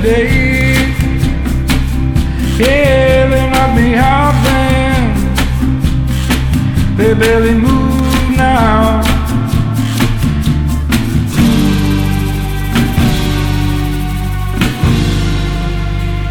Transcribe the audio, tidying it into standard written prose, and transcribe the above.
day. Yeah, they knock me out then. They barely move.